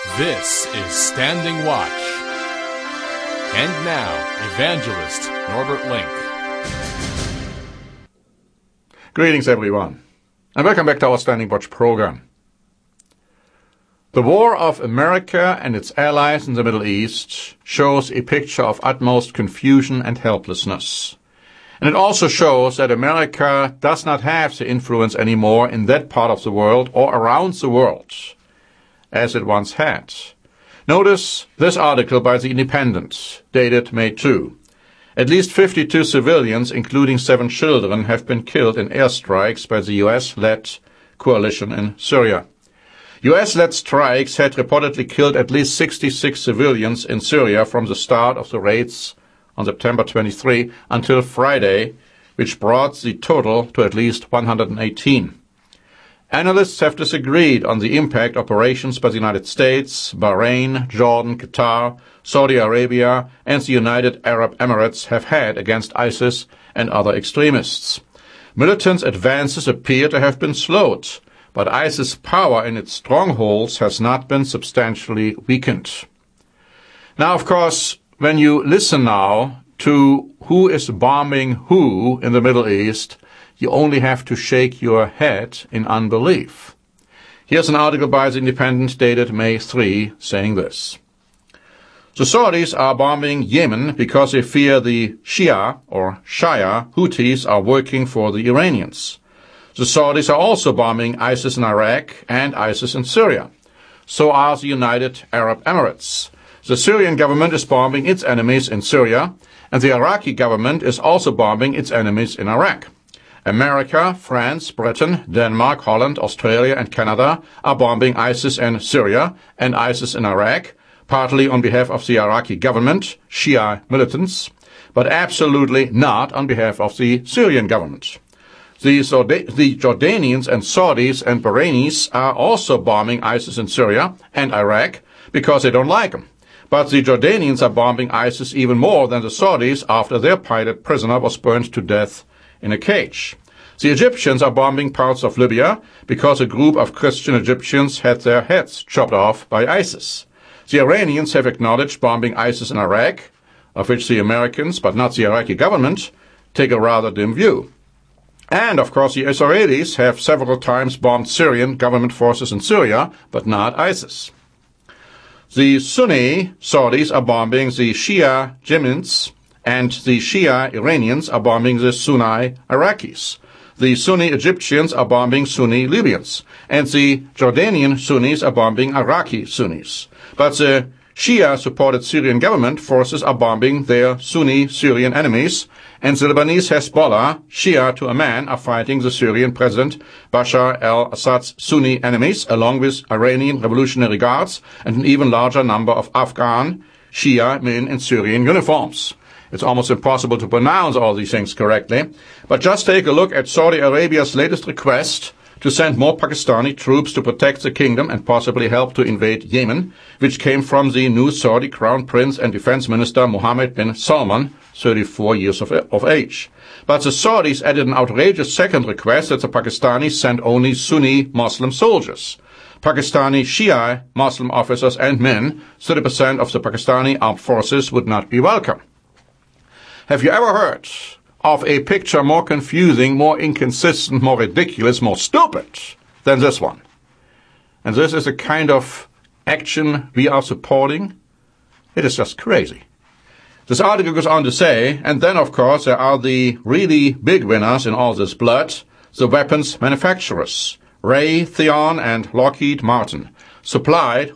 This is Standing Watch. And now, Evangelist Norbert Link. Greetings, everyone, and welcome back to our Standing Watch program. The war of America and its allies in the Middle East shows a picture of utmost confusion and helplessness. And it also shows that America does not have the influence anymore in that part of the world or around the world as it once had. Notice this article by The Independent, dated May 2. At least 52 civilians, including 7 children, have been killed in airstrikes by the U.S.-led coalition in Syria. U.S.-led strikes had reportedly killed at least 66 civilians in Syria from the start of the raids on September 23 until Friday, which brought the total to at least 118. Analysts have disagreed on the impact operations by the United States, Bahrain, Jordan, Qatar, Saudi Arabia, and the United Arab Emirates have had against ISIS and other extremists. Militant advances appear to have been slowed, but ISIS' power in its strongholds has not been substantially weakened. Now, of course, when you listen now to who is bombing who in the Middle East, you only have to shake your head in unbelief. Here's an article by The Independent dated May 3 saying this. The Saudis are bombing Yemen because they fear the Shia or Shia Houthis are working for the Iranians. The Saudis are also bombing ISIS in Iraq and ISIS in Syria. So are the United Arab Emirates. The Syrian government is bombing its enemies in Syria, and the Iraqi government is also bombing its enemies in Iraq. America, France, Britain, Denmark, Holland, Australia, and Canada are bombing ISIS in Syria and ISIS in Iraq, partly on behalf of the Iraqi government, Shia militants, but absolutely not on behalf of the Syrian government. The Jordanians and Saudis and Bahrainis are also bombing ISIS in Syria and Iraq because they don't like them. But the Jordanians are bombing ISIS even more than the Saudis after their pilot prisoner was burned to death in a cage. The Egyptians are bombing parts of Libya because a group of Christian Egyptians had their heads chopped off by ISIS. The Iranians have acknowledged bombing ISIS in Iraq, of which the Americans, but not the Iraqi government, take a rather dim view. And, of course, the Israelis have several times bombed Syrian government forces in Syria, but not ISIS. The Sunni Saudis are bombing the Shia Yemens, and the Shia Iranians are bombing the Sunni Iraqis. The Sunni Egyptians are bombing Sunni Libyans, and the Jordanian Sunnis are bombing Iraqi Sunnis. But the Shia-supported Syrian government forces are bombing their Sunni Syrian enemies, and the Lebanese Hezbollah, Shia to a man, are fighting the Syrian President Bashar al-Assad's Sunni enemies, along with Iranian Revolutionary Guards and an even larger number of Afghan Shia men in Syrian uniforms. It's almost impossible to pronounce all these things correctly, but just take a look at Saudi Arabia's latest request to send more Pakistani troops to protect the kingdom and possibly help to invade Yemen, which came from the new Saudi Crown Prince and Defense Minister Mohammed bin Salman, 34 years of age. But the Saudis added an outrageous second request that the Pakistanis send only Sunni Muslim soldiers. Pakistani Shia Muslim officers and men, 30% of the Pakistani armed forces, would not be welcome. Have you ever heard of a picture more confusing, more inconsistent, more ridiculous, more stupid than this one? And this is the kind of action we are supporting? It is just crazy. This article goes on to say, and then of course there are the really big winners in all this blood, the weapons manufacturers. Raytheon and Lockheed Martin supplied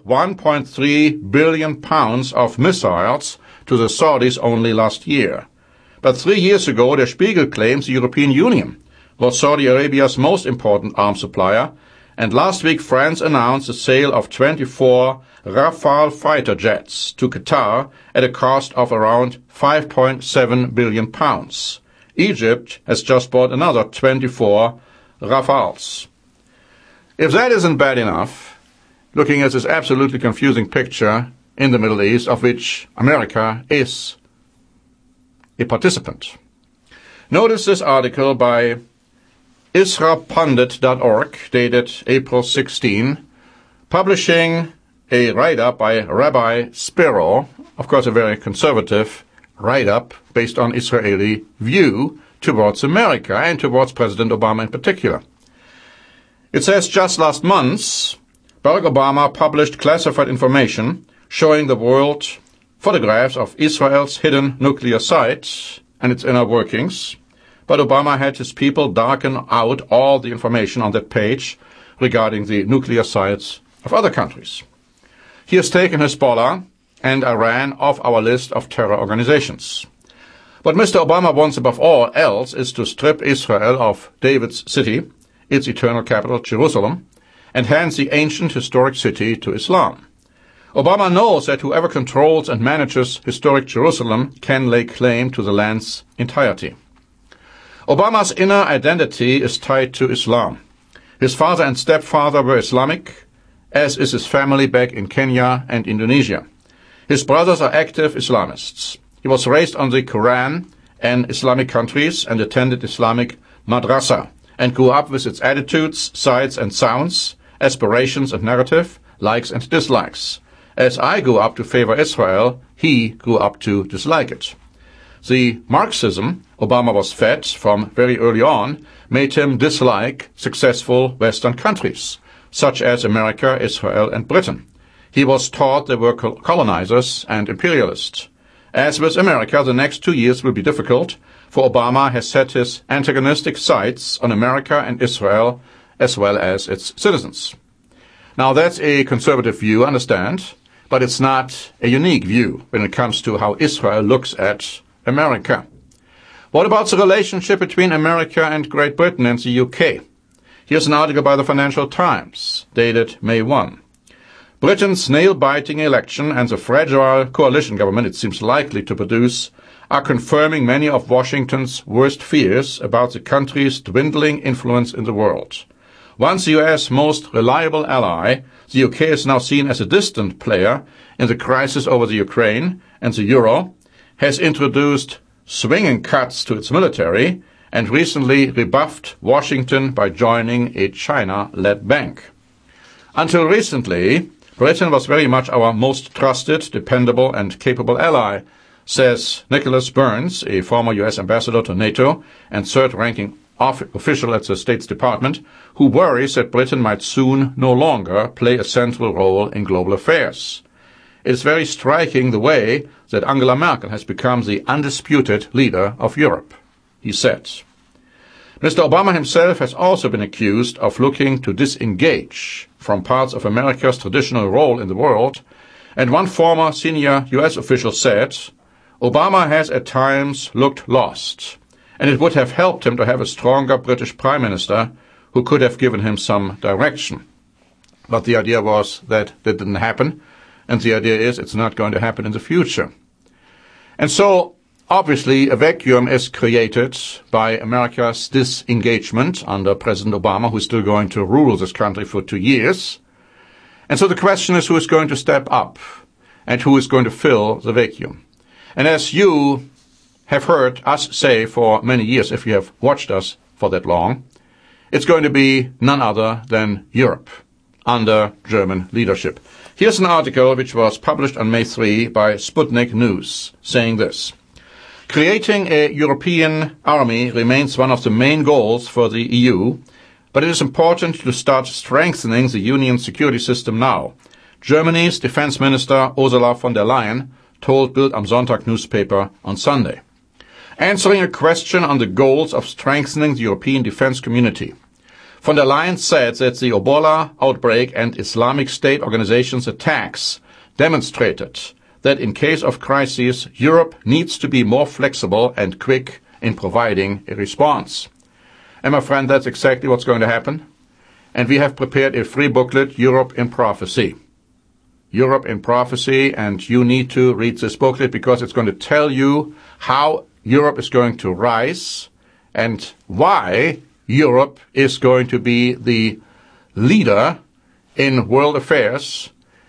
1.3 billion pounds of missiles to the Saudis only last year. But 3 years ago, Der Spiegel claims the European Union was Saudi Arabia's most important arms supplier, and last week France announced the sale of 24 Rafale fighter jets to Qatar at a cost of around 5.7 billion pounds. Egypt has just bought another 24 Rafales. If that isn't bad enough, looking at this absolutely confusing picture in the Middle East, of which America is a participant. Notice this article by IsraPundit.org, dated April 16, publishing a write-up by Rabbi Spiro, of course a very conservative write-up based on Israeli view towards America and towards President Obama in particular. It says just last month, Barack Obama published classified information showing the world photographs of Israel's hidden nuclear sites and its inner workings, but Obama had his people darken out all the information on that page regarding the nuclear sites of other countries. He has taken Hezbollah and Iran off our list of terror organizations. What Mr. Obama wants above all else is to strip Israel of David's city, its eternal capital, Jerusalem, and hand the ancient historic city to Islam. Obama knows that whoever controls and manages historic Jerusalem can lay claim to the land's entirety. Obama's inner identity is tied to Islam. His father and stepfather were Islamic, as is his family back in Kenya and Indonesia. His brothers are active Islamists. He was raised on the Quran and Islamic countries and attended Islamic madrasa and grew up with its attitudes, sights and sounds, aspirations and narrative, likes and dislikes. As I grew up to favor Israel, he grew up to dislike it. The Marxism Obama was fed from very early on made him dislike successful Western countries, such as America, Israel and Britain. He was taught they were colonizers and imperialists. As with America, the next 2 years will be difficult, for Obama has set his antagonistic sights on America and Israel, as well as its citizens. Now that's a conservative view, understand, but it's not a unique view when it comes to how Israel looks at America. What about the relationship between America and Great Britain and the UK? Here's an article by the Financial Times, dated May 1. Britain's nail-biting election and the fragile coalition government it seems likely to produce are confirming many of Washington's worst fears about the country's dwindling influence in the world. Once the US most reliable ally, the UK is now seen as a distant player in the crisis over the Ukraine, and the euro has introduced swinging cuts to its military and recently rebuffed Washington by joining a China-led bank. Until recently, Britain was very much our most trusted, dependable and capable ally, says Nicholas Burns, a former US ambassador to NATO and third-ranking official at the State Department, who worries that Britain might soon no longer play a central role in global affairs. It is very striking the way that Angela Merkel has become the undisputed leader of Europe, he said. Mr. Obama himself has also been accused of looking to disengage from parts of America's traditional role in the world, and one former senior US official said, Obama has at times looked lost, and it would have helped him to have a stronger British Prime Minister who could have given him some direction. But the idea was that didn't happen, and the idea is it's not going to happen in the future. And so, obviously, a vacuum is created by America's disengagement under President Obama, who is still going to rule this country for 2 years. And so the question is who is going to step up and who is going to fill the vacuum. And as you have heard us say for many years, if you have watched us for that long, it's going to be none other than Europe under German leadership. Here's an article which was published on May 3 by Sputnik News, saying this. Creating a European army remains one of the main goals for the EU, but it is important to start strengthening the Union's security system now. Germany's Defense Minister Ursula von der Leyen told Bild am Sonntag newspaper on Sunday. Answering a question on the goals of strengthening the European defense community, von der Leyen said that the Ebola outbreak and Islamic State organization's attacks demonstrated that in case of crises, Europe needs to be more flexible and quick in providing a response. And my friend, that's exactly what's going to happen. And we have prepared a free booklet, Europe in Prophecy. Europe in Prophecy, and you need to read this booklet because it's going to tell you how Europe is going to rise and why Europe is going to be the leader in world affairs,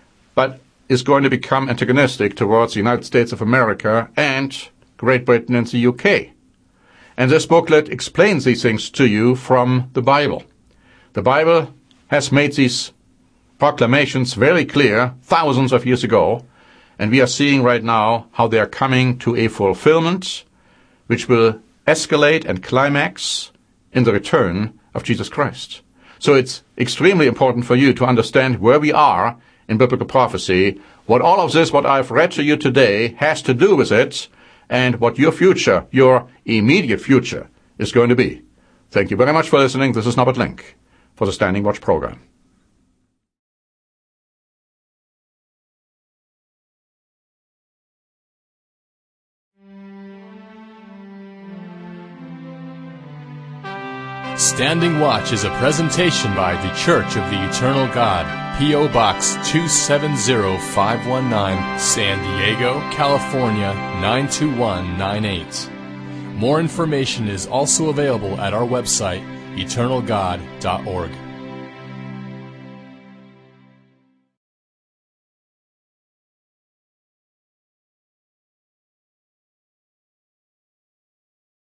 but is going to become antagonistic towards the United States of America and Great Britain and the UK. And this booklet explains these things to you from the Bible. The Bible has made these proclamations very clear thousands of years ago, and we are seeing right now how they are coming to a fulfillment which will escalate and climax in the return of Jesus Christ. So it's extremely important for you to understand where we are in biblical prophecy, what all of this, what I've read to you today, has to do with it, and what your future, your immediate future, is going to be. Thank you very much for listening. This is Norbert Link for the Standing Watch program. Standing Watch is a presentation by The Church of the Eternal God, P.O. Box 270519, San Diego, California 92198. More information is also available at our website, eternalgod.org.